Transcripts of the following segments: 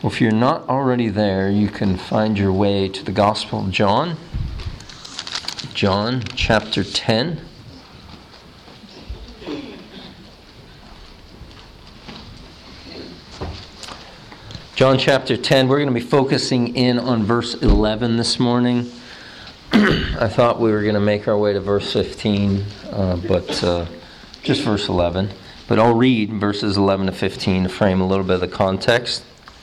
Well, if you're not already there, you can find your way to the Gospel of John. John chapter 10. John chapter 10, we're going to be focusing in on verse 11 this morning. I thought we were going to make our way to verse 15, but just verse 11. But I'll read verses 11 to 15 to frame a little bit of the context.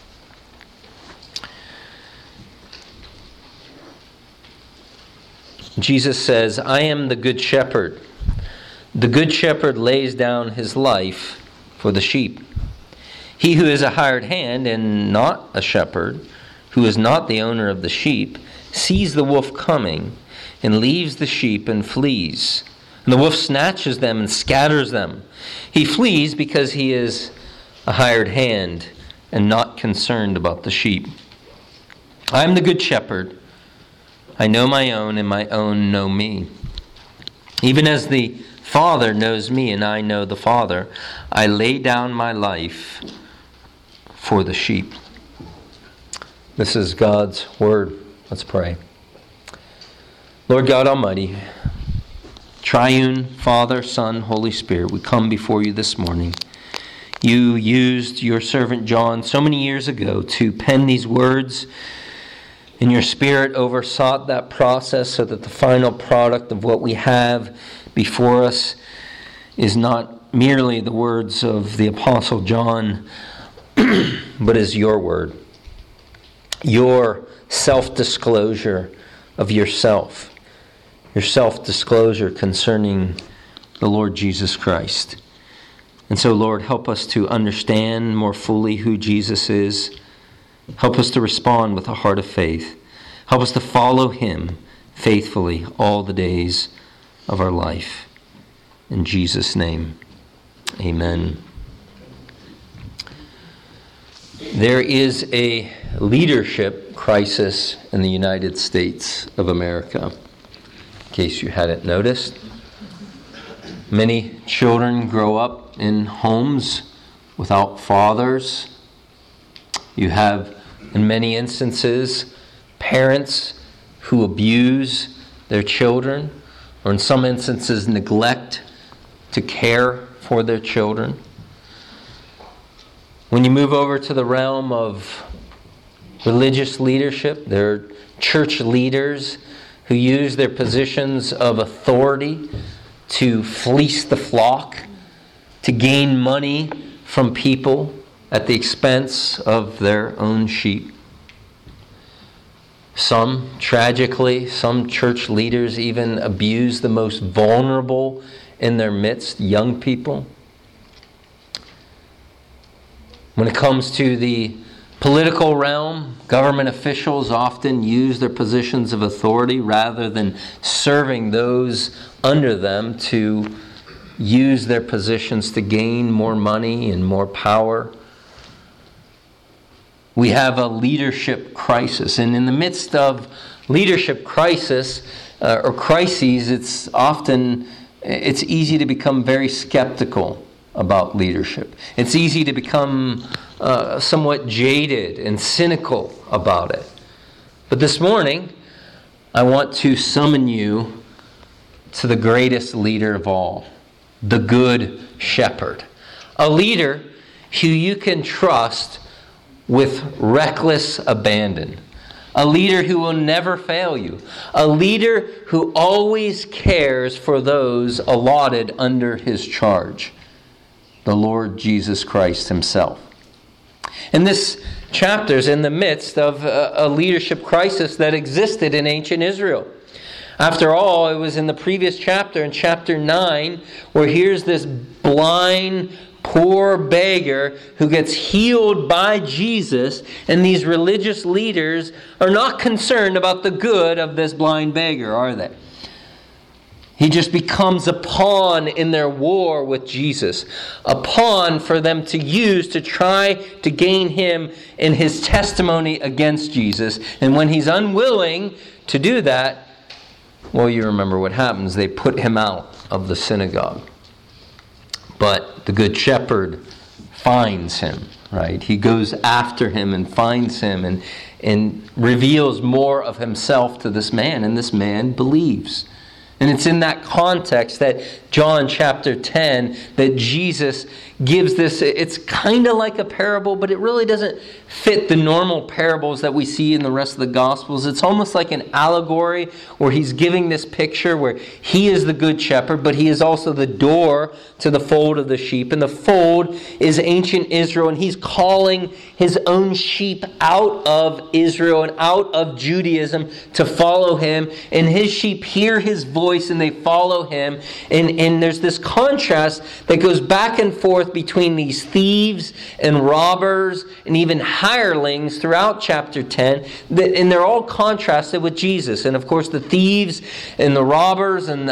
Jesus says, "I am the good shepherd. The good shepherd lays down his life for the sheep. He who is a hired hand and not a shepherd, who is not the owner of the sheep, sees the wolf coming and leaves the sheep and flees. And the wolf snatches them and scatters them. He flees because he is a hired hand and not concerned about the sheep. I am the good shepherd. I know my own, and my own know me. Even as the Father knows me, and I know the Father, I lay down my life for the sheep." This is God's word. Let's pray. Lord God Almighty, Triune Father, Son, Holy Spirit, we come before you this morning. You used your servant John so many years ago to pen these words, and your Spirit oversaw that process so that the final product of what we have before us is not merely the words of the Apostle John, but is your word. Your self-disclosure of yourself. Your self-disclosure concerning the Lord Jesus Christ. And so, Lord, help us to understand more fully who Jesus is. Help us to respond with a heart of faith. Help us to follow him faithfully all the days of our life. In Jesus' name, amen. There is a leadership crisis in the United States of America. In case you hadn't noticed, many children grow up in homes without fathers. You have, in many instances, parents who abuse their children, or in some instances neglect to care for their children. When you move over to the realm of religious leadership, there are church leaders who use their positions of authority to fleece the flock, to gain money from people at the expense of their own sheep. Tragically, some church leaders even abuse the most vulnerable in their midst, young people. When it comes to the political realm, government officials often use their positions of authority rather than serving those under them to use their positions to gain more money and more power. We have a leadership crisis, and in the midst of leadership crisis or crises, it's easy to become very skeptical about leadership. It's easy to become somewhat jaded and cynical about it. But this morning, I want to summon you to the greatest leader of all, the Good Shepherd. A leader who you can trust with reckless abandon. A leader who will never fail you. A leader who always cares for those allotted under his charge. The Lord Jesus Christ himself. And this chapter is in the midst of a leadership crisis that existed in ancient Israel. After all, it was in the previous chapter, in chapter 9, where here's this blind, poor beggar who gets healed by Jesus, and these religious leaders are not concerned about the good of this blind beggar, are they? He just becomes a pawn in their war with Jesus. A pawn for them to use to try to gain him in his testimony against Jesus. And when he's unwilling to do that, well, you remember what happens. They put him out of the synagogue. But the Good Shepherd finds him, right? He goes after him and finds him and reveals more of himself to this man, and this man believes. And it's in that context that John chapter 10, that Jesus gives this, it's kind of like a parable, but it really doesn't fit the normal parables that we see in the rest of the Gospels. It's almost like an allegory where he's giving this picture where he is the good shepherd, but he is also the door to the fold of the sheep. And the fold is ancient Israel, and he's calling his own sheep out of Israel and out of Judaism to follow him. And his sheep hear his voice and they follow him. And there's this contrast that goes back and forth between these thieves and robbers and even hirelings throughout chapter 10. And they're all contrasted with Jesus. And of course the thieves and the robbers and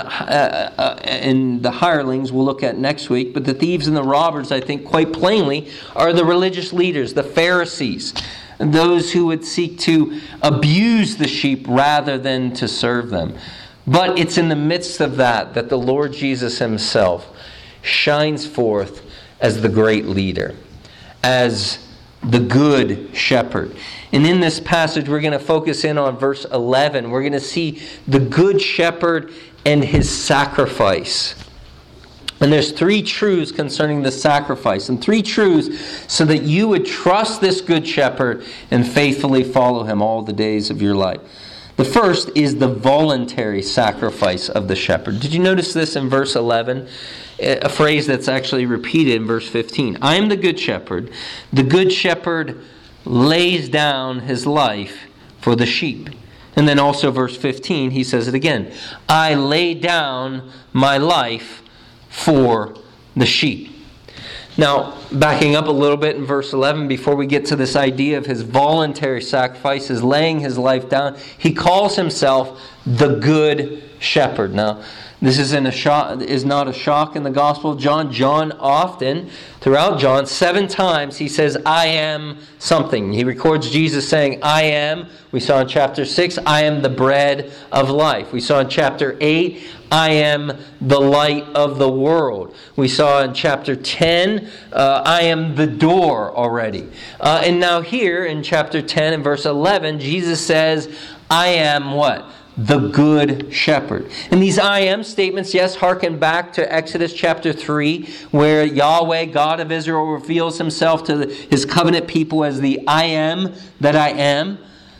the hirelings we'll look at next week. But the thieves and the robbers, I think quite plainly, are the religious leaders, the Pharisees, and those who would seek to abuse the sheep rather than to serve them. But it's in the midst of that the Lord Jesus himself shines forth as the great leader, as the good shepherd. And in this passage, we're going to focus in on verse 11. We're going to see the good shepherd and his sacrifice. And there's 3 truths concerning the sacrifice, and 3 truths so that you would trust this good shepherd and faithfully follow him all the days of your life. The first is the voluntary sacrifice of the shepherd. Did you notice this in verse 11? A phrase that's actually repeated in verse 15. I am the good shepherd. The good shepherd lays down his life for the sheep. And then also verse 15, he says it again. I lay down my life for the sheep. Now, backing up a little bit in verse 11, before we get to this idea of his voluntary sacrifice, his laying his life down, he calls himself the good shepherd. Now, this is not a shock in the Gospel of John. John often, throughout John, 7 times he says, I am something. He records Jesus saying, I am. We saw in chapter 6, I am the bread of life. We saw in chapter 8, I am the light of the world. We saw in chapter 10, I am the door already. And now here in chapter 10 and verse 11, Jesus says, I am what? The good shepherd. And these I am statements, yes, harken back to Exodus chapter 3, where Yahweh, God of Israel, reveals himself to his covenant people as the I am that I am.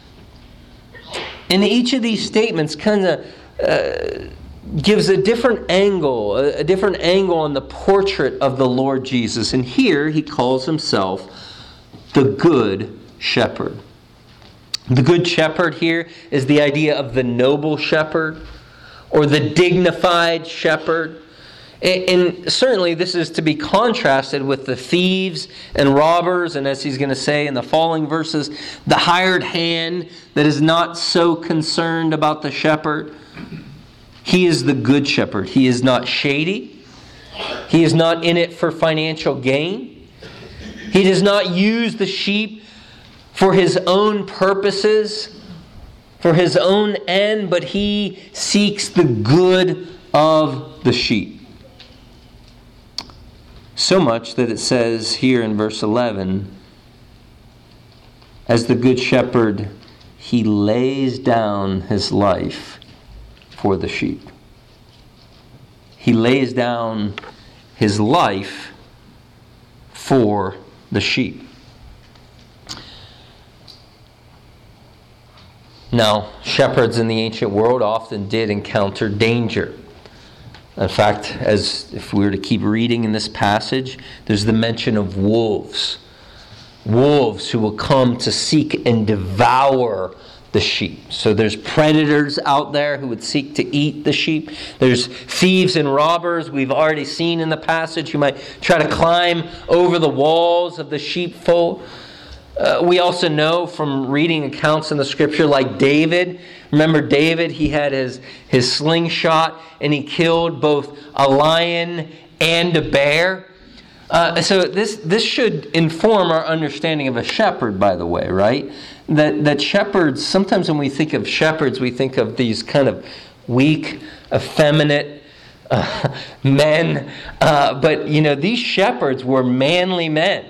And each of these statements kind of gives a different angle on the portrait of the Lord Jesus. And here he calls himself the good shepherd. The good shepherd here is the idea of the noble shepherd or the dignified shepherd. And certainly this is to be contrasted with the thieves and robbers, and as he's going to say in the following verses, the hired hand that is not so concerned about the shepherd. He is the good shepherd. He is not shady. He is not in it for financial gain. He does not use the sheep for his own purposes, for his own end, but he seeks the good of the sheep. So much that it says here in verse 11, as the good shepherd, he lays down his life for the sheep. He lays down his life for the sheep. Now, shepherds in the ancient world often did encounter danger. In fact, as if we were to keep reading in this passage, there's the mention of wolves. Wolves who will come to seek and devour the sheep. So there's predators out there who would seek to eat the sheep. There's thieves and robbers we've already seen in the passage who might try to climb over the walls of the sheepfold. We also know from reading accounts in the Scripture like David. Remember David, he had his slingshot and he killed both a lion and a bear. So this should inform our understanding of a shepherd, by the way, right? That shepherds, sometimes when we think of shepherds, we think of these kind of weak, effeminate men. But these shepherds were manly men.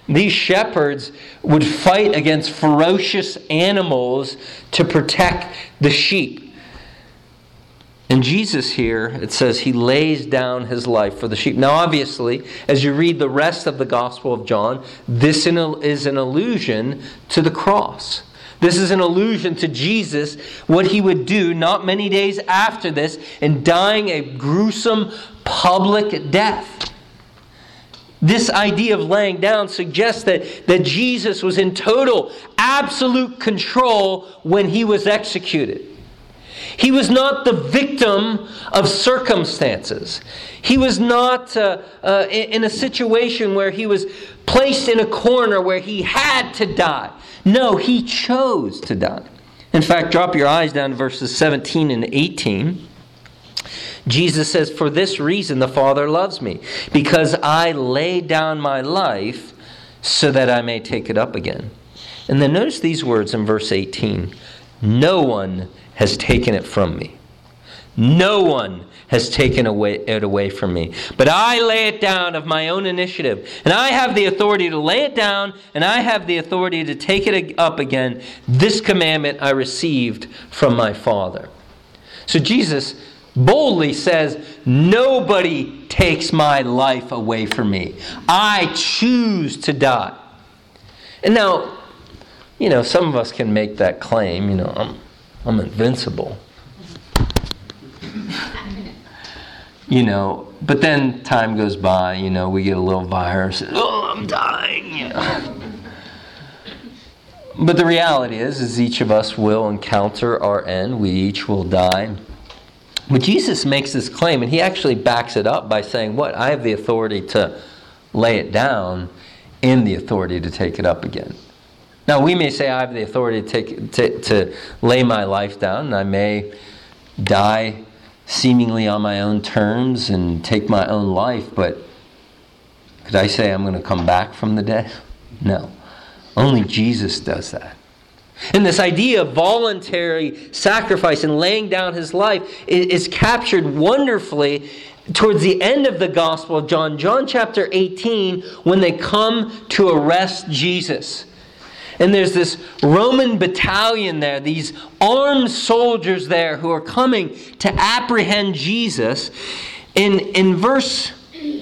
These shepherds would fight against ferocious animals to protect the sheep. And Jesus here, it says he lays down his life for the sheep. Now obviously, as you read the rest of the Gospel of John, this is an allusion to the cross. This is an allusion to Jesus, what he would do not many days after this in dying a gruesome public death. This idea of laying down suggests that Jesus was in total, absolute control when he was executed. He was not the victim of circumstances. He was not in a situation where he was placed in a corner where he had to die. No, he chose to die. In fact, drop your eyes down to verses 17 and 18. Jesus says, "For this reason the Father loves me, because I lay down my life so that I may take it up again." And then notice these words in verse 18. "No one has taken it from me. No one has taken it away from me. But I lay it down of my own initiative. And I have the authority to lay it down, and I have the authority to take it up again. This commandment I received from my Father." So Jesus boldly says, nobody takes my life away from me. I choose to die. And now, some of us can make that claim, I'm invincible. But then time goes by, we get a little virus. Oh, I'm dying. But the reality is each of us will encounter our end. We each will die. But Jesus makes this claim, and he actually backs it up by saying, what? I have the authority to lay it down and the authority to take it up again. Now, we may say I have the authority to lay my life down, and I may die seemingly on my own terms and take my own life, but could I say I'm going to come back from the dead? No. Only Jesus does that. And this idea of voluntary sacrifice and laying down his life is captured wonderfully towards the end of the Gospel of John. John chapter 18, when they come to arrest Jesus. And there's this Roman battalion there, these armed soldiers there who are coming to apprehend Jesus. In verse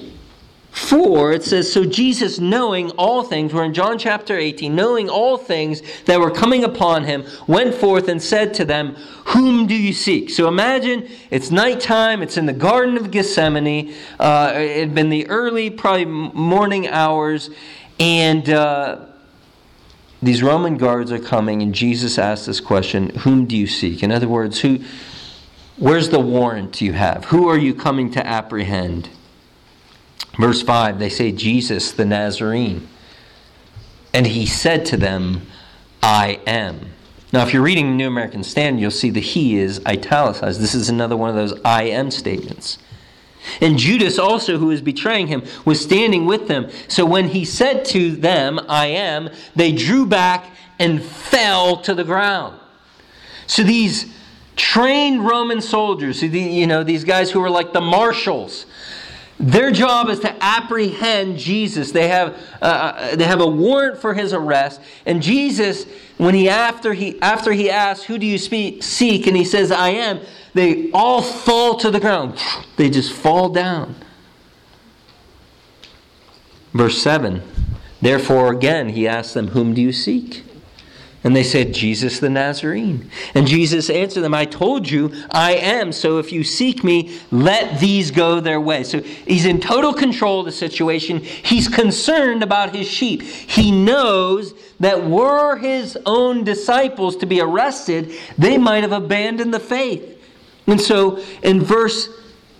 4, it says, "So Jesus, knowing all things," we're in John chapter 18, "knowing all things that were coming upon him, went forth and said to them, 'Whom do you seek?'" So imagine it's nighttime, it's in the Garden of Gethsemane, it had been the early, probably morning hours, and these Roman guards are coming, and Jesus asks this question, "Whom do you seek?" In other words, where's the warrant you have? Who are you coming to apprehend? Verse 5, they say, "Jesus the Nazarene." And he said to them, "I am." Now, if you're reading the New American Standard, you'll see the "he" is italicized. This is another one of those "I am" statements. And Judas also, who was betraying him, was standing with them. So when he said to them, "I am," they drew back and fell to the ground. So these trained Roman soldiers, these guys who were like the marshals, their job is to apprehend Jesus. They have a warrant for his arrest. And Jesus, when after he asks, "Who do you seek?" and he says, "I am," they all fall to the ground. They just fall down. Verse 7, "Therefore again he asked them, 'Whom do you seek?' And they said, 'Jesus the Nazarene.' And Jesus answered them, 'I told you I am. So if you seek me, let these go their way.'" So he's in total control of the situation. He's concerned about his sheep. He knows that were his own disciples to be arrested, they might have abandoned the faith. And so in verse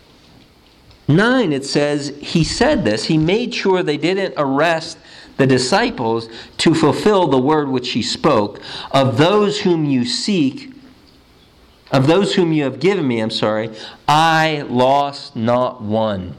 9 it says, he said this. He made sure they didn't arrest the disciples to fulfill the word which he spoke, "Of those whom you seek, of those whom you have given me, I lost not one."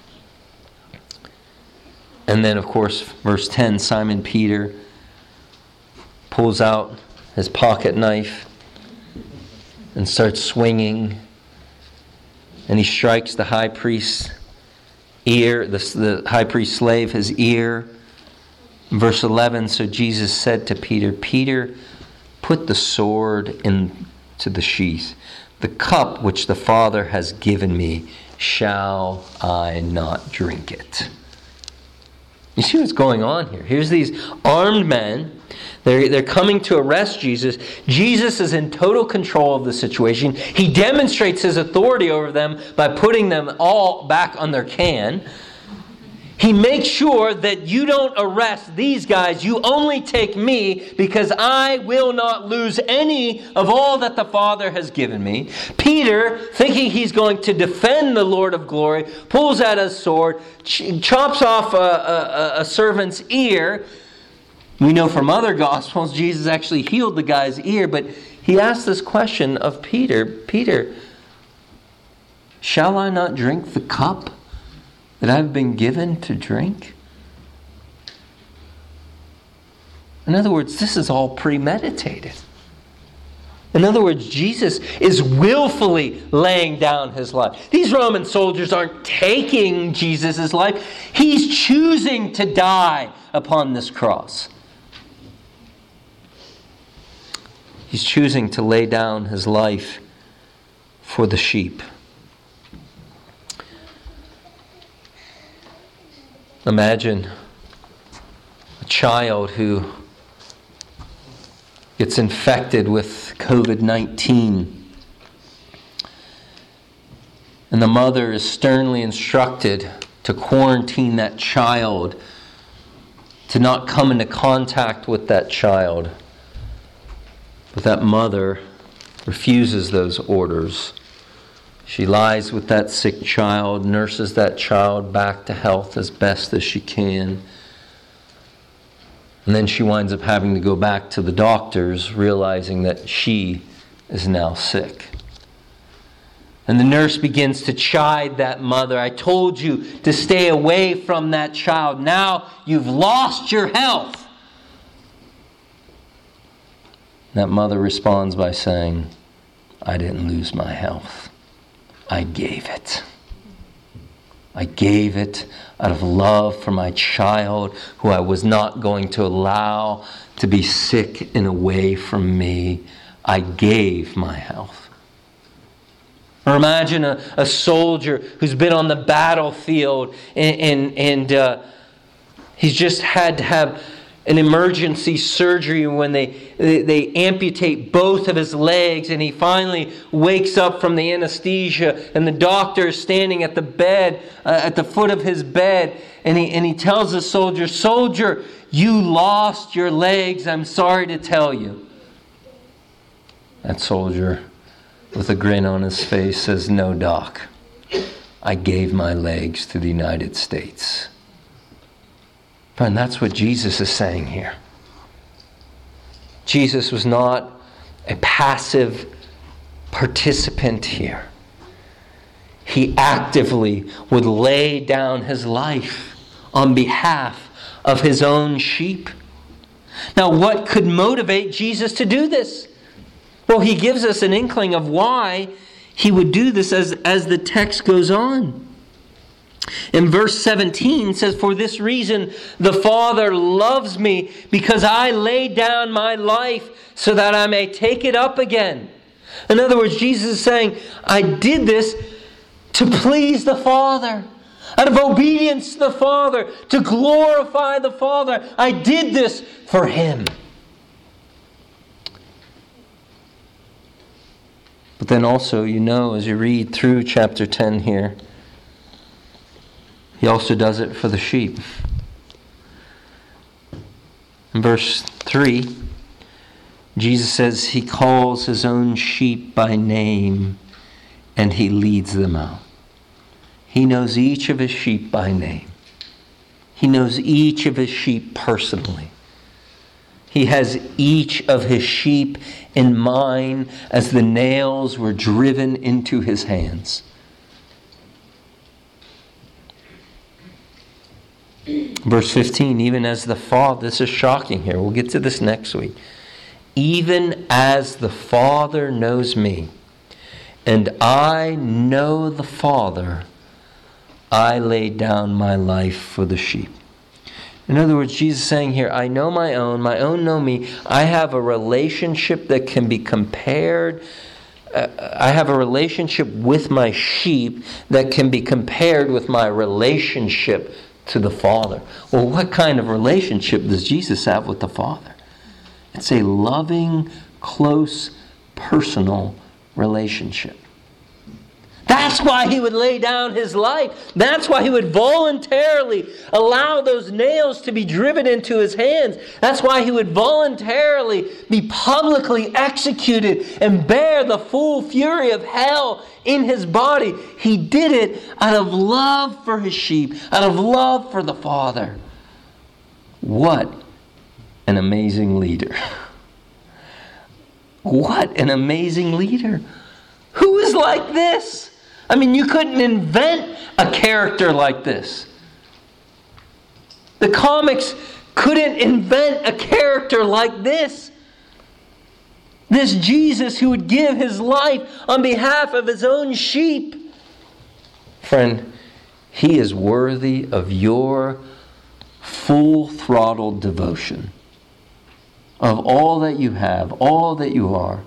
And then, of course, verse 10, Simon Peter pulls out his pocket knife and starts swinging. And he strikes the high priest's ear, the high priest's slave, his ear. Verse 11, so Jesus said to Peter, Peter, put the sword into the sheath. The cup which the Father has given me, shall I not drink it? You see what's going on here? Here's these armed men. They're coming to arrest Jesus. Jesus is in total control of the situation. He demonstrates his authority over them by putting them all back on their can. He makes sure that you don't arrest these guys. You only take me, because I will not lose any of all that the Father has given me. Peter, thinking he's going to defend the Lord of glory, pulls out his sword, chops off a servant's ear. We know from other Gospels Jesus actually healed the guy's ear, but he asked this question of Peter, Peter, shall I not drink the cup that I've been given to drink? In other words, this is all premeditated. In other words, Jesus is willfully laying down his life. These Roman soldiers aren't taking Jesus' life. He's choosing to die upon this cross. He's choosing to lay down his life for the sheep. Imagine a child who gets infected with COVID-19, and the mother is sternly instructed to quarantine that child, to not come into contact with that child. But that mother refuses those orders. She lies with that sick child, nurses that child back to health as best as she can. And then she winds up having to go back to the doctors, realizing that she is now sick. And the nurse begins to chide that mother. I told you to stay away from that child. Now you've lost your health. That mother responds by saying, I didn't lose my health. I gave it. I gave it out of love for my child, who I was not going to allow to be sick and away from me. I gave my health. Or imagine a soldier who's been on the battlefield and he's just had to have an emergency surgery when they amputate both of his legs, and he finally wakes up from the anesthesia, and the doctor is standing at the bed, at the foot of his bed, and he tells the soldier, "Soldier, you lost your legs, I'm sorry to tell you." That soldier, with a grin on his face, says, "No, doc, I gave my legs to the United States." Friend, that's what Jesus is saying here. Jesus was not a passive participant here. He actively would lay down his life on behalf of his own sheep. Now, what could motivate Jesus to do this? Well, he gives us an inkling of why he would do this as the text goes on. In verse 17 says, "For this reason the Father loves me, because I lay down my life so that I may take it up again." In other words, Jesus is saying, I did this to please the Father. Out of obedience to the Father, to glorify the Father. I did this for Him. But then also, as you read through chapter 10 here, He also does it for the sheep. In verse 3, Jesus says He calls His own sheep by name and He leads them out. He knows each of His sheep by name. He knows each of His sheep personally. He has each of His sheep in mind as the nails were driven into His hands. Verse 15, even as the Father, this is shocking here, we'll get to this next week. Even as the Father knows me, and I know the Father, I lay down my life for the sheep. In other words, Jesus is saying here, I know my own know me. I have a relationship that can be compared. I have a relationship with my sheep that can be compared with my relationship to the Father. Well, what kind of relationship does Jesus have with the Father? It's a loving, close, personal relationship. That's why he would lay down his life. That's why he would voluntarily allow those nails to be driven into his hands. That's why he would voluntarily be publicly executed and bear the full fury of hell in his body. He did it out of love for his sheep, out of love for the Father. What an amazing leader. What an amazing leader. Who is like this? I mean, you couldn't invent a character like this. The comics couldn't invent a character like this. This Jesus who would give his life on behalf of his own sheep. Friend, he is worthy of your full-throttle devotion. Of all that you have, all that you are.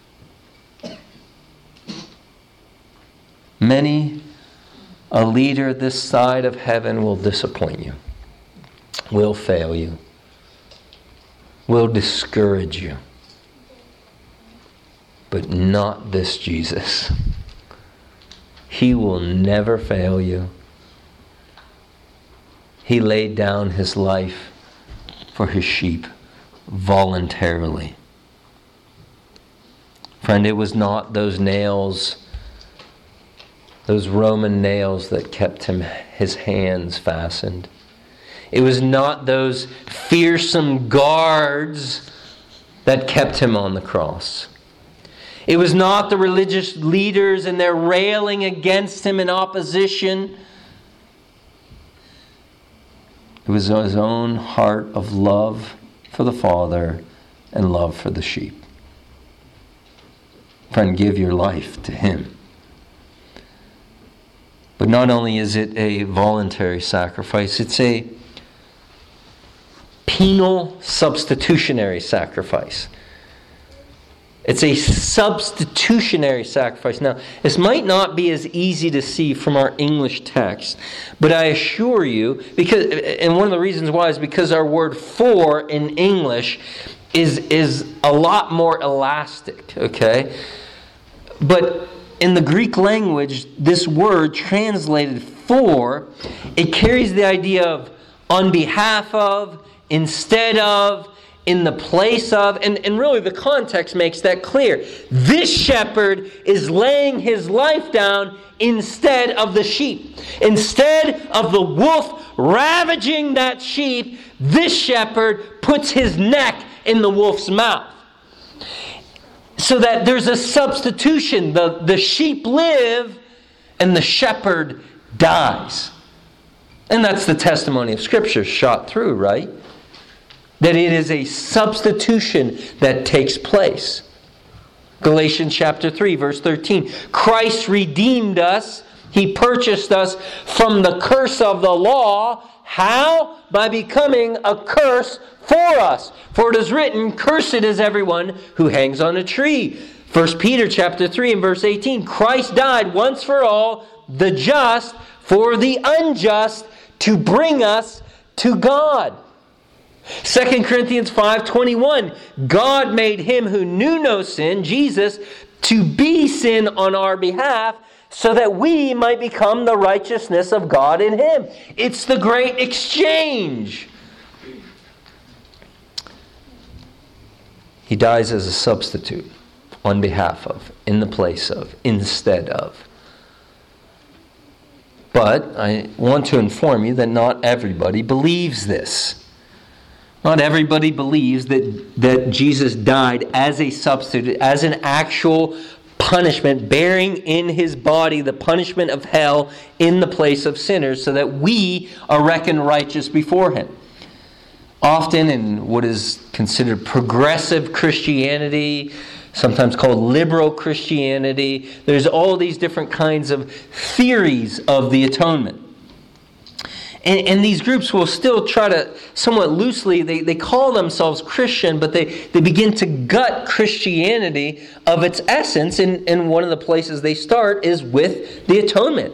Many a leader this side of heaven will disappoint you, will fail you, will discourage you. But not this Jesus. He will never fail you. He laid down his life for his sheep voluntarily. Friend, it was not those nails, those Roman nails that kept his hands fastened. It was not those fearsome guards that kept him on the cross. It was not the religious leaders and their railing against him in opposition. It was his own heart of love for the Father and love for the sheep. Friend, give your life to him. But not only is it a voluntary sacrifice, it's a penal substitutionary sacrifice. It's a substitutionary sacrifice. Now, this might not be as easy to see from our English text, but I assure you, and one of the reasons why is because our word "for" in English is a lot more elastic, okay? But in the Greek language, this word translated "for," it carries the idea of on behalf of, instead of, in the place of, and really the context makes that clear. This shepherd is laying his life down instead of the sheep. Instead of the wolf ravaging that sheep, this shepherd puts his neck in the wolf's mouth. So that there's a substitution. The sheep live and the shepherd dies. And that's the testimony of Scripture shot through, right? That it is a substitution that takes place. Galatians chapter 3, verse 13. Christ redeemed us. He purchased us from the curse of the law. How? By becoming a curse for us. For it is written, cursed is everyone who hangs on a tree. 1 Peter chapter 3 and verse 18. Christ died once for all, the just for the unjust, to bring us to God. 2 Corinthians 5:21. God made him who knew no sin, Jesus, to be sin on our behalf, so that we might become the righteousness of God in him. It's the great exchange. He dies as a substitute, on behalf of, in the place of, instead of. But I want to inform you that not everybody believes this. Not everybody believes that Jesus died as a substitute, as an actual punishment, bearing in his body the punishment of hell in the place of sinners, so that we are reckoned righteous before him. Often in what is considered progressive Christianity, sometimes called liberal Christianity, there's all these different kinds of theories of the atonement. And these groups will still try to, somewhat loosely, they call themselves Christian, but they begin to gut Christianity of its essence. And one of the places they start is with the atonement.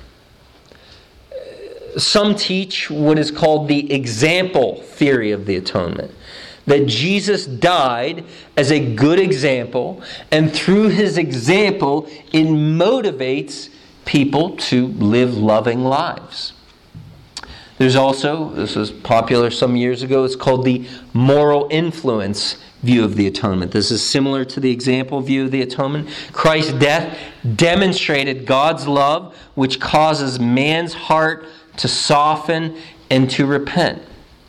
Some teach what is called the example theory of the atonement. That Jesus died as a good example, and through His example, it motivates people to live loving lives. There's also, this was popular some years ago, it's called the moral influence view of the atonement. This is similar to the example view of the atonement. Christ's death demonstrated God's love, which causes man's heart to soften and to repent.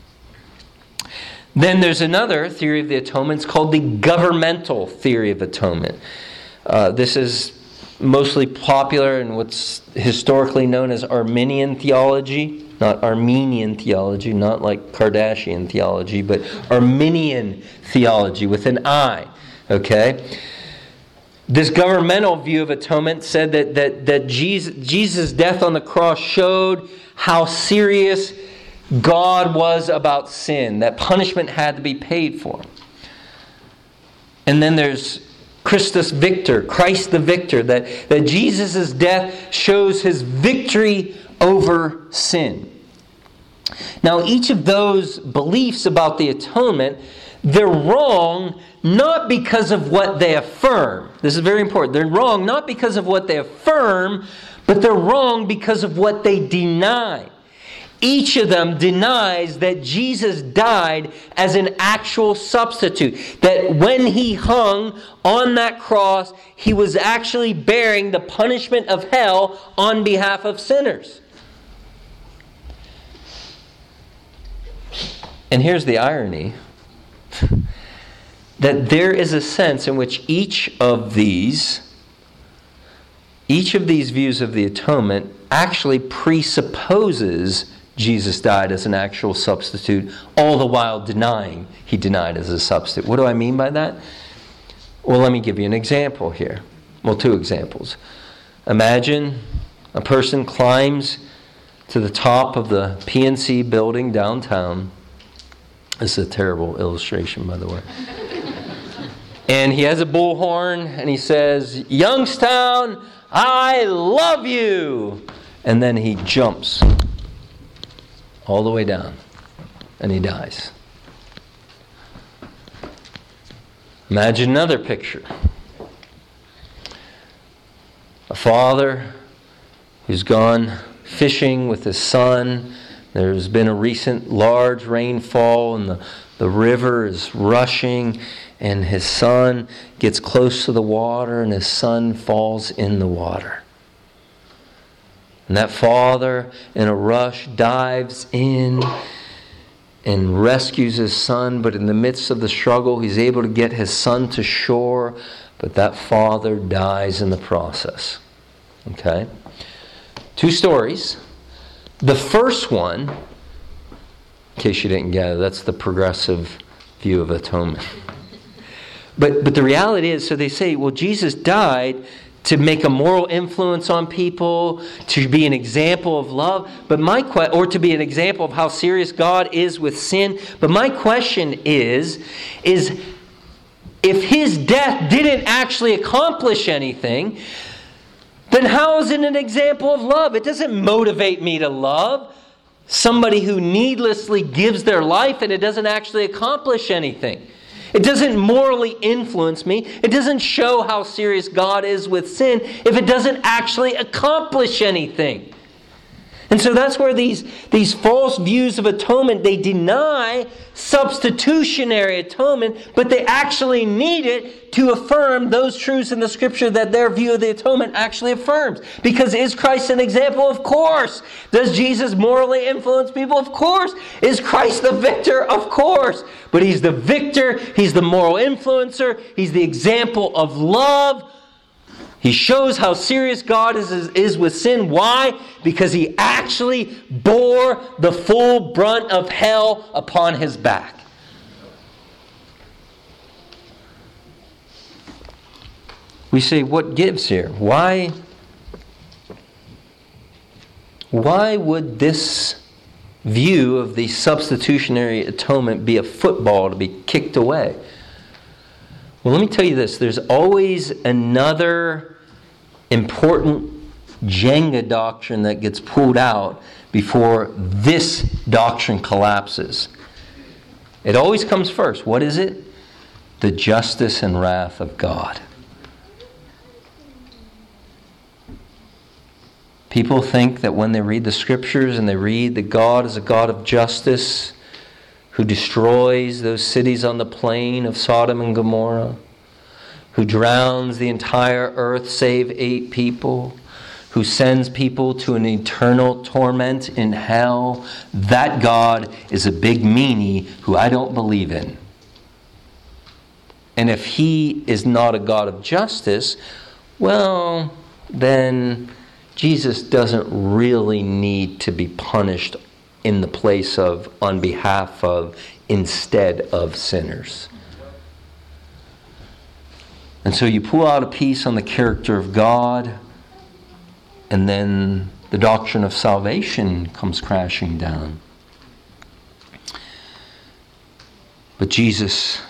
Then there's another theory of the atonement. It's called the governmental theory of atonement. This is mostly popular in what's historically known as Arminian theology. Not Armenian theology, not like Kardashian theology, but Arminian theology with an I. Okay? This governmental view of atonement said that Jesus' death on the cross showed how serious God was about sin, that punishment had to be paid for. And then there's Christus Victor, Christ the Victor, that Jesus' death shows His victory over sin. Now, each of those beliefs about the atonement, they're wrong not because of what they affirm. This is very important. They're wrong not because of what they affirm, but they're wrong because of what they deny. Each of them denies that Jesus died as an actual substitute. That when He hung on that cross, He was actually bearing the punishment of hell on behalf of sinners. And here's the irony. That there is a sense in which each of these views of the atonement actually presupposes Jesus died as an actual substitute, all the while denying He died as a substitute. What do I mean by that? Well, let me give you an example here. Well, two examples. Imagine a person climbs to the top of the PNC building downtown. This is a terrible illustration, by the way. And he has a bullhorn, and he says, "Youngstown, I love you!" And then he jumps all the way down, and he dies. Imagine another picture. A father who's gone fishing with his son. There's been a recent large rainfall, and the river is rushing, and his son gets close to the water, and his son falls in the water. And that father, in a rush, dives in and rescues his son. But in the midst of the struggle, he's able to get his son to shore. But that father dies in the process. Okay? Two stories. The first one, in case you didn't gather, that's the progressive view of atonement. But the reality is, so they say, well, Jesus died to make a moral influence on people, to be an example of love, or to be an example of how serious God is with sin. But my question is if His death didn't actually accomplish anything, then how is it an example of love? It doesn't motivate me to love somebody who needlessly gives their life and it doesn't actually accomplish anything. It doesn't morally influence me. It doesn't show how serious God is with sin if it doesn't actually accomplish anything. And so that's where these false views of atonement, they deny substitutionary atonement, but they actually need it to affirm those truths in the Scripture that their view of the atonement actually affirms. Because is Christ an example? Of course. Does Jesus morally influence people? Of course. Is Christ the victor? Of course. But He's the victor, He's the moral influencer, He's the example of love. He shows how serious God is with sin. Why? Because He actually bore the full brunt of hell upon His back. We say, what gives here? Why would this view of the substitutionary atonement be a football to be kicked away. Well, let me tell you this. There's always another important Jenga doctrine that gets pulled out before this doctrine collapses. It always comes first. What is it? The justice and wrath of God. People think that when they read the Scriptures and they read that God is a God of justice who destroys those cities on the plain of Sodom and Gomorrah, who drowns the entire earth save 8 people, who sends people to an eternal torment in hell, that God is a big meanie who I don't believe in. And if He is not a God of justice, well, then Jesus doesn't really need to be punished in the place of, on behalf of, instead of sinners. And so you pull out a piece on the character of God, and then the doctrine of salvation comes crashing down. But Jesus,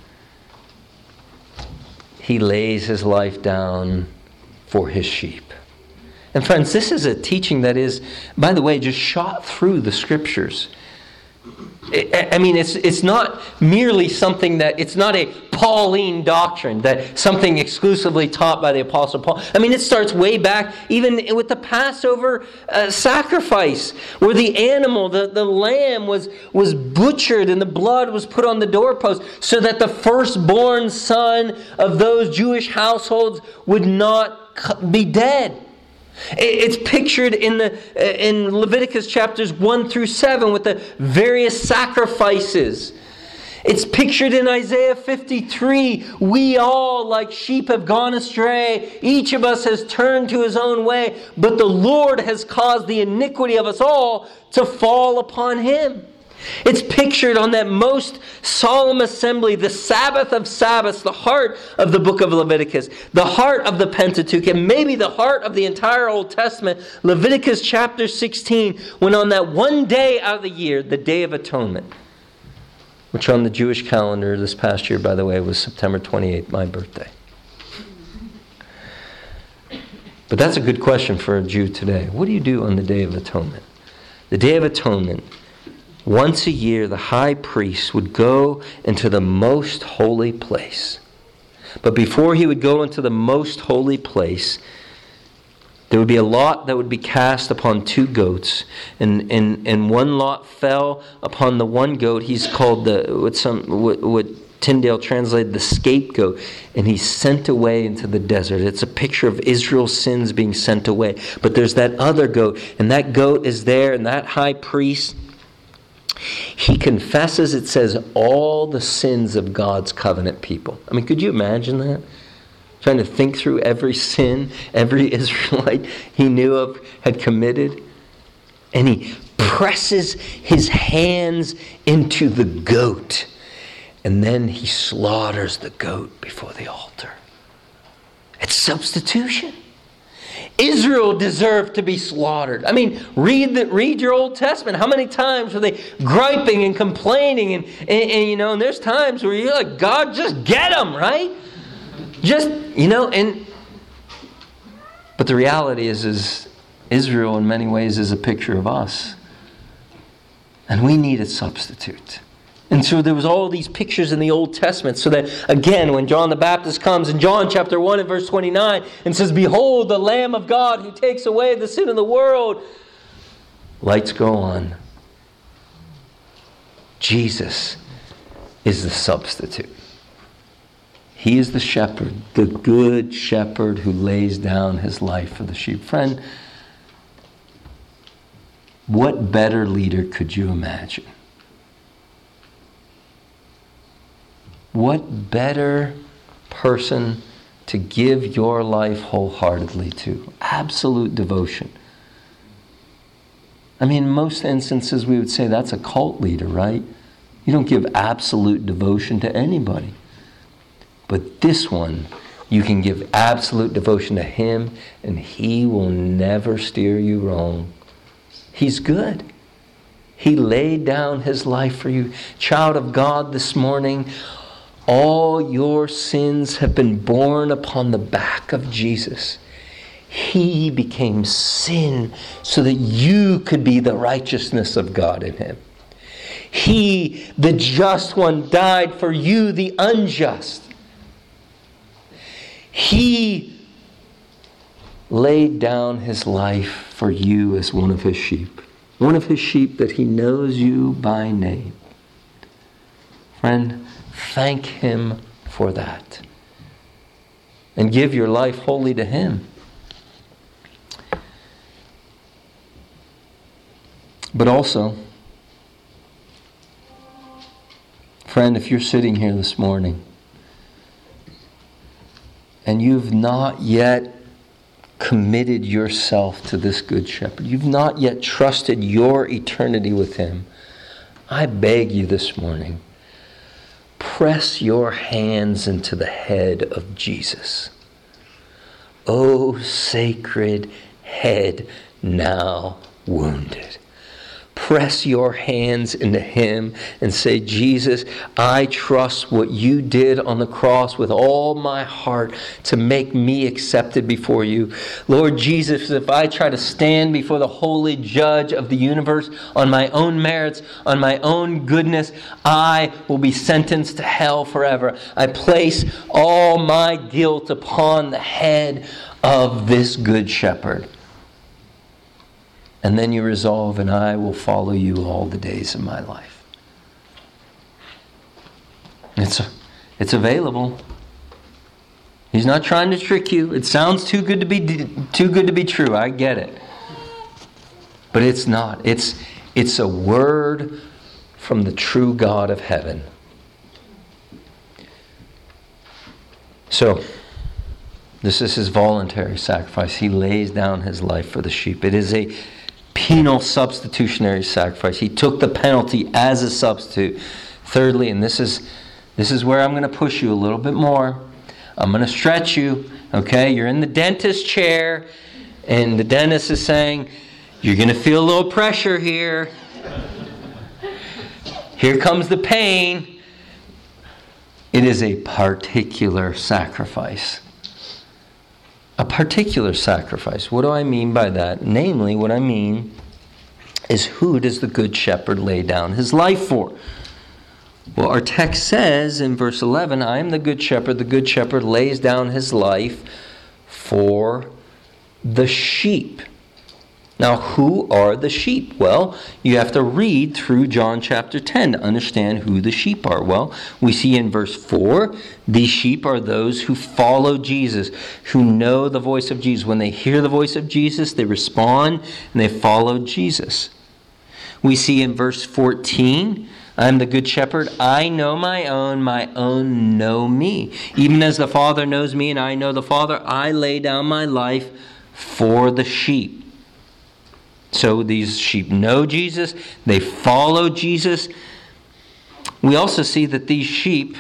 He lays His life down for His sheep. And friends, this is a teaching that is, by the way, just shot through the Scriptures. I mean, it's not merely something that, it's not a Pauline doctrine, that something exclusively taught by the Apostle Paul. I mean, it starts way back, even with the Passover sacrifice, where the animal, the lamb was butchered and the blood was put on the doorpost so that the firstborn son of those Jewish households would not be dead. It's pictured in Leviticus chapters 1 through 7 with the various sacrifices. It's pictured in Isaiah 53. We all, like sheep, have gone astray. Each of us has turned to his own way. But the Lord has caused the iniquity of us all to fall upon Him. It's pictured on that most solemn assembly, the Sabbath of Sabbaths, the heart of the book of Leviticus, the heart of the Pentateuch, and maybe the heart of the entire Old Testament, Leviticus chapter 16, when on that one day out of the year, the Day of Atonement, which on the Jewish calendar this past year, by the way, was September 28th, my birthday. But that's a good question for a Jew today. What do you do on the Day of Atonement? The Day of Atonement, once a year, the high priest would go into the most holy place. But before he would go into the most holy place, there would be a lot that would be cast upon 2 goats. And one lot fell upon the one goat. He's called what Tyndale translated the scapegoat. And he's sent away into the desert. It's a picture of Israel's sins being sent away. But there's that other goat. And that goat is there. And that high priest, he confesses, it says, all the sins of God's covenant people. I mean, could you imagine that? Trying to think through every sin every Israelite he knew of had committed. And he presses his hands into the goat. And then he slaughters the goat before the altar. It's substitution. Israel deserved to be slaughtered. I mean, read your Old Testament. How many times were they griping and complaining? And there's times where you're like, God, just get them, right? But the reality is Israel in many ways is a picture of us. And we need a substitute. And so there was all these pictures in the Old Testament so that, again, when John the Baptist comes in John chapter 1 and verse 29 and says, "Behold, the Lamb of God who takes away the sin of the world," lights go on. Jesus is the substitute. He is the shepherd, the good shepherd who lays down his life for the sheep. Friend, what better leader could you imagine? What better person to give your life wholeheartedly to? Absolute devotion. I mean, in most instances we would say that's a cult leader, right? You don't give absolute devotion to anybody. But this one, you can give absolute devotion to him, and he will never steer you wrong. He's good. He laid down His life for you. Child of God, this morning, all your sins have been borne upon the back of Jesus. He became sin so that you could be the righteousness of God in Him. He, the just one, died for you, the unjust. He laid down His life for you as one of His sheep. One of His sheep that He knows you by name. Friend, thank Him for that. And give your life wholly to Him. But also, friend, if you're sitting here this morning and you've not yet committed yourself to this Good Shepherd, you've not yet trusted your eternity with Him, I beg you this morning, press your hands into the head of Jesus. O sacred head now wounded. Press your hands into Him and say, Jesus, I trust what you did on the cross with all my heart to make me accepted before you. Lord Jesus, if I try to stand before the holy judge of the universe on my own merits, on my own goodness, I will be sentenced to hell forever. I place all my guilt upon the head of this Good Shepherd. And then you resolve, and I will follow you all the days of my life. It's available. He's not trying to trick you. It sounds too good to be true. I get it. But it's not. It's a word from the true God of heaven. So, this is His voluntary sacrifice. He lays down His life for the sheep. It is a penal substitutionary sacrifice. He took the penalty as a substitute. Thirdly, and this is where I'm going to push you a little bit more. I'm going to stretch you. Okay, you're in the dentist chair, and the dentist is saying, you're going to feel a little pressure here. Here comes the pain. It is a particular sacrifice. A particular sacrifice. What do I mean by that? Namely, what I mean is, who does the Good Shepherd lay down His life for? Well, our text says in verse 11, I am the Good Shepherd. The Good Shepherd lays down His life for the sheep. Now, who are the sheep? Well, you have to read through John chapter 10 to understand who the sheep are. Well, we see in verse 4, these sheep are those who follow Jesus, who know the voice of Jesus. When they hear the voice of Jesus, they respond and they follow Jesus. We see in verse 14, I am the Good Shepherd. I know my own know me. Even as the Father knows me and I know the Father, I lay down my life for the sheep. So these sheep know Jesus. They follow Jesus. We also see that these sheep,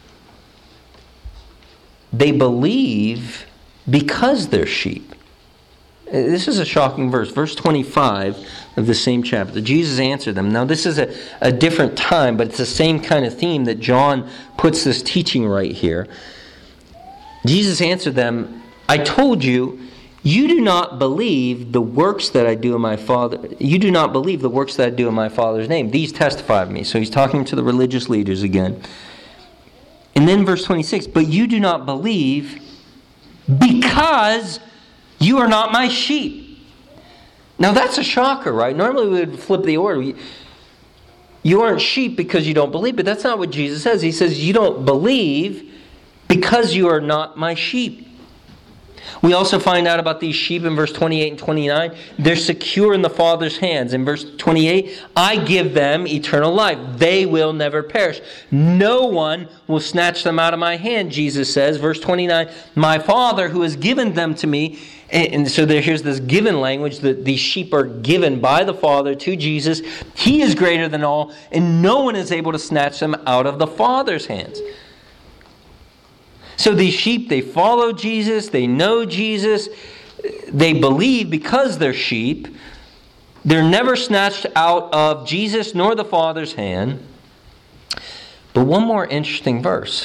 they believe because they're sheep. This is a shocking verse. Verse 25 of the same chapter. Jesus answered them. Now this is a different time, but it's the same kind of theme that John puts this teaching right here. Jesus answered them, I told you, you do not believe the works that I do in my Father. You do not believe the works that I do in my Father's name. These testify of me. So he's talking to the religious leaders again. And then verse 26, but you do not believe because you are not my sheep. Now that's a shocker, right? Normally we would flip the order. You aren't sheep because you don't believe, but that's not what Jesus says. He says you don't believe because you are not my sheep. We also find out about these sheep in verse 28 and 29. They're secure in the Father's hands. In verse 28, I give them eternal life. They will never perish. No one will snatch them out of my hand, Jesus says. Verse 29, my Father who has given them to me. And so here's this given language that these sheep are given by the Father to Jesus. He is greater than all, and no one is able to snatch them out of the Father's hands. So these sheep, they follow Jesus, they know Jesus, they believe because they're sheep, They're never snatched out of Jesus nor the Father's hand. But one more interesting verse.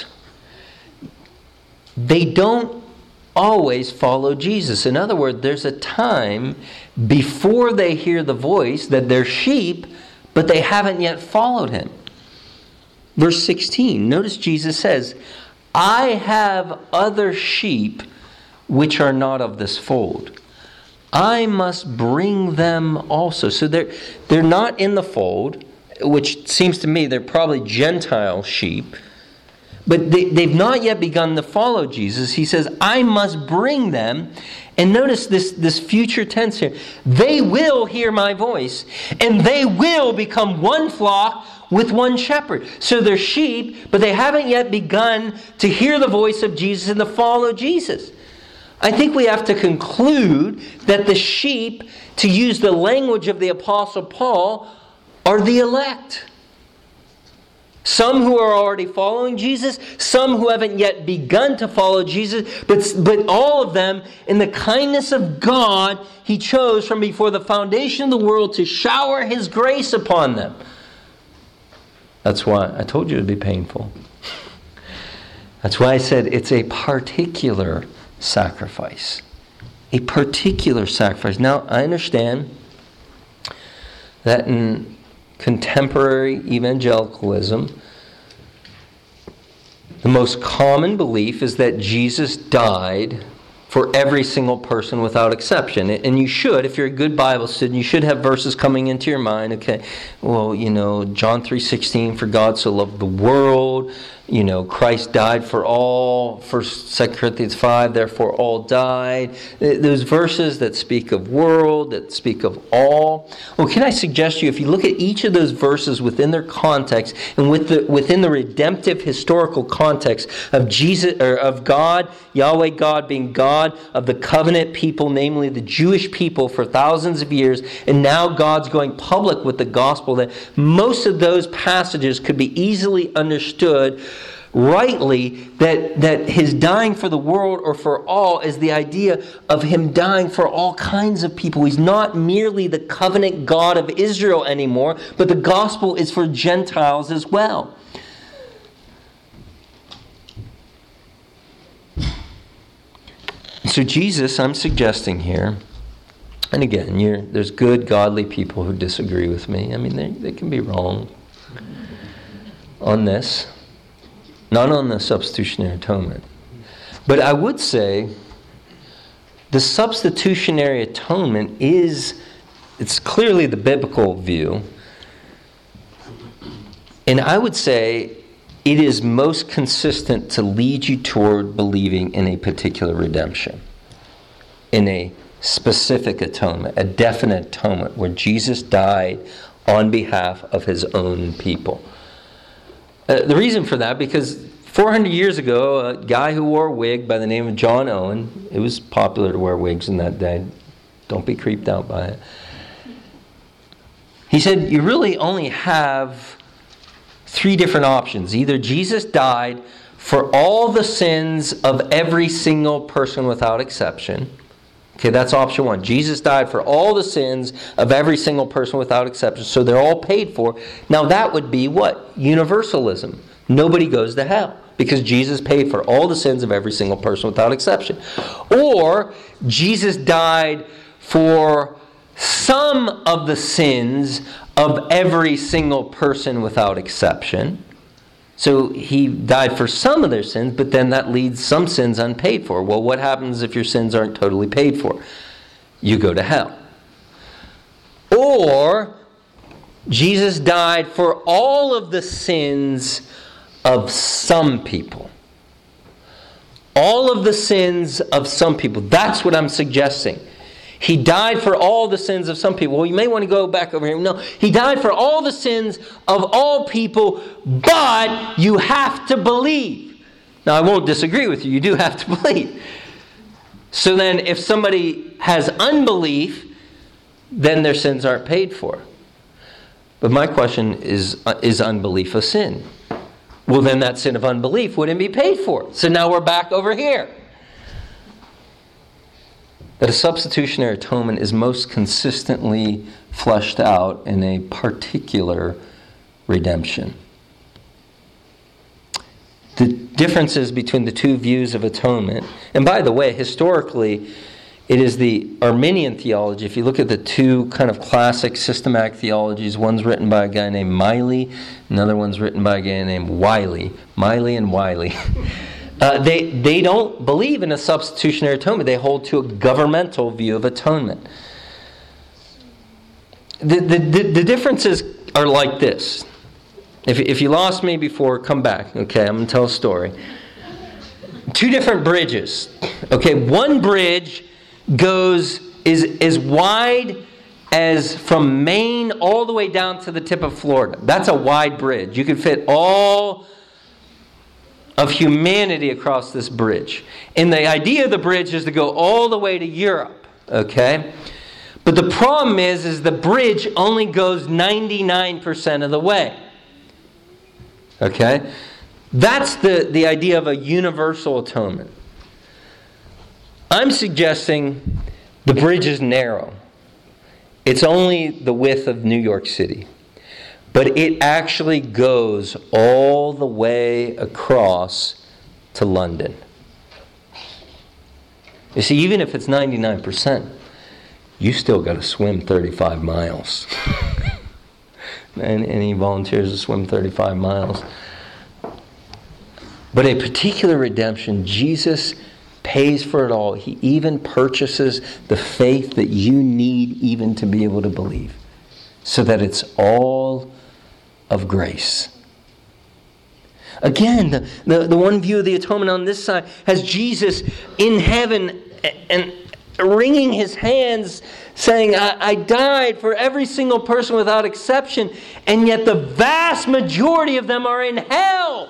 They don't always follow Jesus. In other words, there's a time before they hear the voice that they're sheep, but they haven't yet followed him. Verse 16, notice Jesus says, I have other sheep which are not of this fold. I must bring them also. So they're not in the fold, which seems to me they're probably Gentile sheep. But they've not yet begun to follow Jesus. He says, I must bring them. And notice this future tense here. They will hear my voice, and they will become one flock with one shepherd. So they're sheep, but they haven't yet begun to hear the voice of Jesus and to follow Jesus. I think we have to conclude that the sheep, to use the language of the Apostle Paul, are the elect. Some who are already following Jesus, some who haven't yet begun to follow Jesus, but all of them, in the kindness of God, He chose from before the foundation of the world to shower His grace upon them. That's why I told you it would be painful. That's why I said it's a particular sacrifice. A particular sacrifice. Now, I understand that in contemporary evangelicalism, the most common belief is that Jesus died for every single person without exception. And you should, if you're a good Bible student, you should have verses coming into your mind. Okay, well, John 3:16, for God so loved the world. Christ died for all. 2 Corinthians 5, therefore all died. Those verses that speak of world, that speak of all. Well, can I suggest to you, if you look at each of those verses within their context and within the redemptive historical context of Jesus, or of God, Yahweh God being God of the covenant people, namely the Jewish people for thousands of years, and now God's going public with the gospel, that most of those passages could be easily understood rightly, that His dying for the world or for all is the idea of Him dying for all kinds of people. He's not merely the covenant God of Israel anymore, but the gospel is for Gentiles as well. So Jesus, I'm suggesting here, and again, there's good, godly people who disagree with me. I mean, they can be wrong on this. Not on the substitutionary atonement. But I would say the substitutionary atonement it's clearly the biblical view. And I would say it is most consistent to lead you toward believing in a particular redemption. In a specific atonement, a definite atonement where Jesus died on behalf of His own people. The reason for that, because 400 years ago, a guy who wore a wig by the name of John Owen, it was popular to wear wigs in that day. Don't be creeped out by it. He said, you really only have three different options. Either Jesus died for all the sins of every single person without exception. Okay, that's option one. Jesus died for all the sins of every single person without exception, so they're all paid for. Now that would be what? Universalism. Nobody goes to hell because Jesus paid for all the sins of every single person without exception. Or Jesus died for some of the sins of every single person without exception. So He died for some of their sins, but then that leaves some sins unpaid for. Well, what happens if your sins aren't totally paid for? You go to hell. Or Jesus died for all of the sins of some people. All of the sins of some people. That's what I'm suggesting. He died for all the sins of some people. Well, you may want to go back over here. No, He died for all the sins of all people, but you have to believe. Now, I won't disagree with you. You do have to believe. So then, if somebody has unbelief, then their sins aren't paid for. But my question is unbelief a sin? Well, then that sin of unbelief wouldn't be paid for. So now we're back over here. That a substitutionary atonement is most consistently fleshed out in a particular redemption. The differences between the two views of atonement, and by the way, historically, it is the Arminian theology. If you look at the two kind of classic systematic theologies, one's written by a guy named Miley, another one's written by a guy named Wiley. Miley and Wiley. They don't believe in a substitutionary atonement. They hold to a governmental view of atonement. The differences are like this. If you lost me before, come back. Okay, I'm going to tell a story. Two different bridges. Okay, one bridge is as wide as from Maine all the way down to the tip of Florida. That's a wide bridge. You could fit all of humanity across this bridge. And the idea of the bridge is to go all the way to Europe. Okay? But the problem is the bridge only goes 99% of the way. Okay? That's the idea of a universal atonement. I'm suggesting the bridge is narrow. It's only the width of New York City. But it actually goes all the way across to London. You see, even if it's 99%, you still got to swim 35 miles. Any volunteers to swim 35 miles? But a particular redemption, Jesus pays for it all. He even purchases the faith that you need even to be able to believe. So that it's all of grace. Again, the one view of the atonement on this side has Jesus in heaven and wringing his hands, saying, I died for every single person without exception, and yet the vast majority of them are in hell.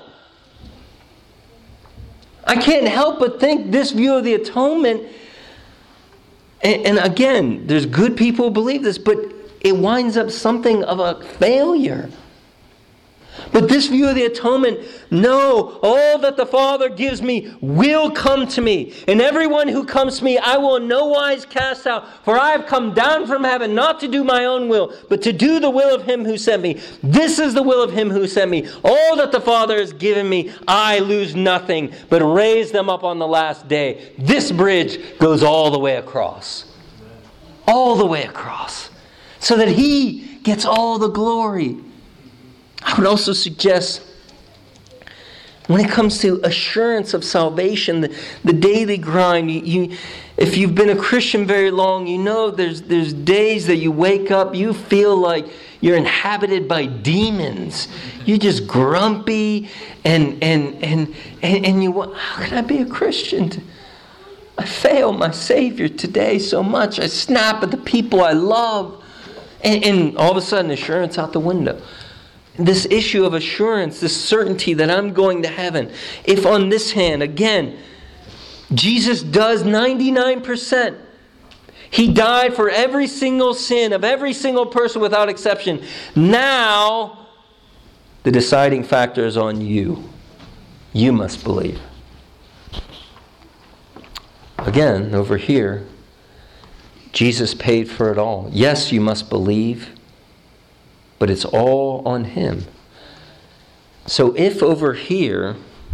I can't help but think this view of the atonement, and again, there's good people who believe this, but it winds up something of a failure. But this view of the atonement, no, all that the Father gives me will come to me. And everyone who comes to me, I will in no wise cast out. For I have come down from heaven not to do my own will, but to do the will of him who sent me. This is the will of him who sent me. All that the Father has given me, I lose nothing, but raise them up on the last day. This bridge goes all the way across. All the way across. So that he gets all the glory. I would also suggest, when it comes to assurance of salvation, the daily grind, if you've been a Christian very long, you know there's days that you wake up, you feel like you're inhabited by demons. You're just grumpy, and you want, how can I be a Christian? I fail my Savior today so much. I snap at the people I love, and all of a sudden, assurance out the window. This issue of assurance, this certainty that I'm going to heaven. If on this hand, again, Jesus does 99%. He died for every single sin of every single person without exception. Now, the deciding factor is on you. You must believe. Again, over here, Jesus paid for it all. Yes, you must believe. But it's all on him. So if over here,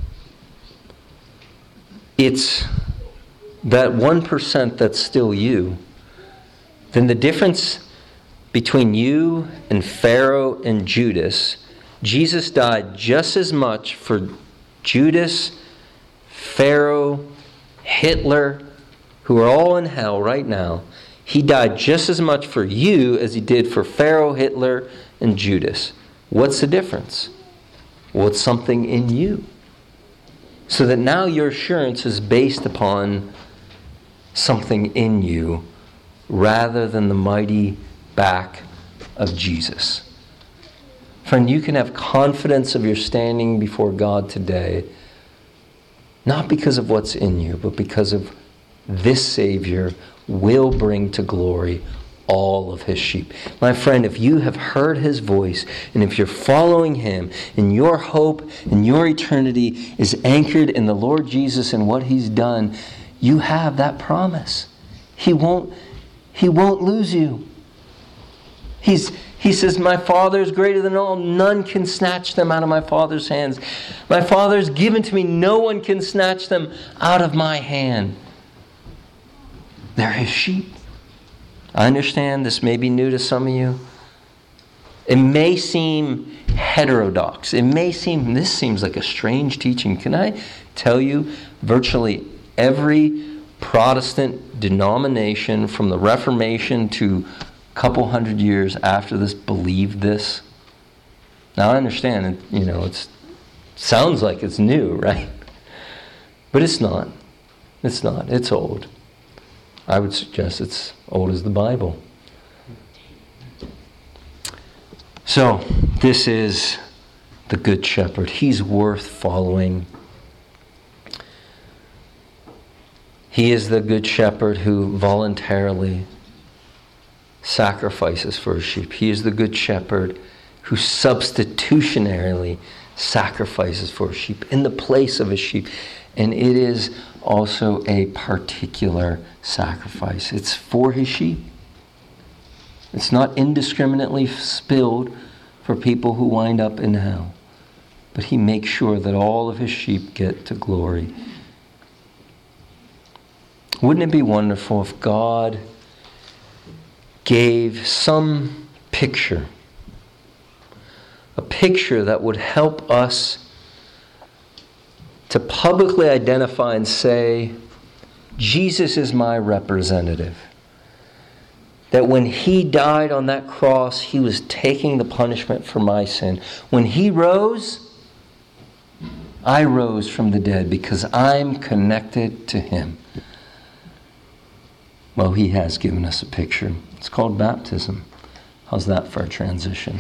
it's that 1% that's still you, then the difference between you and Pharaoh and Judas, Jesus died just as much for Judas, Pharaoh, Hitler, who are all in hell right now. He died just as much for you as he did for Pharaoh, Hitler, and Judas. What's the difference? Well, it's something in you. So that now your assurance is based upon something in you rather than the mighty back of Jesus. Friend, you can have confidence of your standing before God today, not because of what's in you, but because of this Savior will bring to glory all of his sheep. My friend, if you have heard his voice, and if you're following him, and your hope and your eternity is anchored in the Lord Jesus and what he's done, you have that promise. He won't lose you. He says, my Father is greater than all. None can snatch them out of my Father's hands. My Father is given to me. No one can snatch them out of my hand. They're His sheep. I understand this may be new to some of you. It may seem heterodox. This seems like a strange teaching. Can I tell you, virtually every Protestant denomination from the Reformation to a couple hundred years after this believed this? Now I understand, it sounds like it's new, right? But it's not. It's not. It's old. I would suggest it's old as the Bible. So, this is the Good Shepherd. He's worth following. He is the Good Shepherd who voluntarily sacrifices for his sheep. He is the Good Shepherd who substitutionarily sacrifices for his sheep in the place of his sheep. And it is also a particular sacrifice. It's for his sheep. It's not indiscriminately spilled for people who wind up in hell. But he makes sure that all of his sheep get to glory. Wouldn't it be wonderful if God gave some picture, a picture that would help us to publicly identify and say, Jesus is my representative. That when He died on that cross, He was taking the punishment for my sin. When He rose, I rose from the dead because I'm connected to Him. Well, He has given us a picture. It's called baptism. How's that for a transition?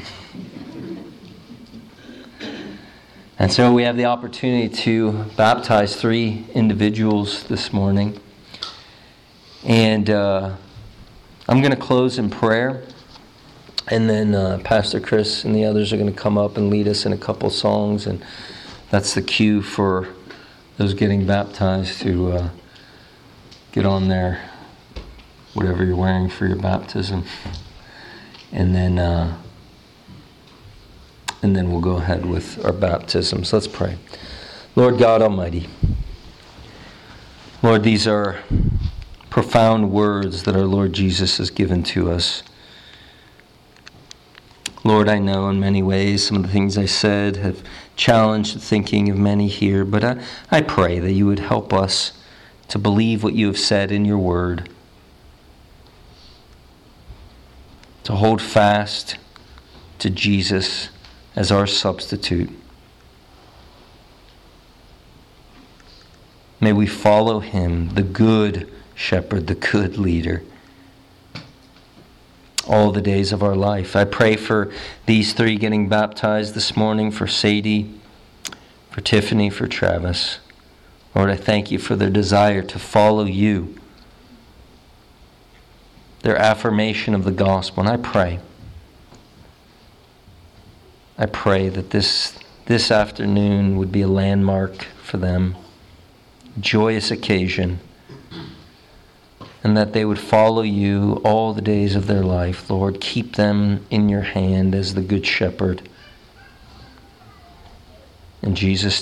And so we have the opportunity to baptize 3 individuals this morning. And I'm going to close in prayer. And then Pastor Chris and the others are going to come up and lead us in a couple songs. And that's the cue for those getting baptized to get on there, whatever you're wearing for your baptism. And then we'll go ahead with our baptisms. Let's pray. Lord God Almighty, Lord, these are profound words that our Lord Jesus has given to us. Lord, I know in many ways some of the things I said have challenged the thinking of many here, but I pray that you would help us to believe what you have said in your word, to hold fast to Jesus as our substitute. May we follow Him, the good shepherd, the good leader, all the days of our life. I pray for these 3 getting baptized this morning, for Sadie, for Tiffany, for Travis. Lord, I thank you for their desire to follow you, their affirmation of the gospel. And I pray that this afternoon would be a landmark for them, joyous occasion, and that they would follow you all the days of their life. Lord, keep them in your hand as the Good Shepherd. In Jesus' name.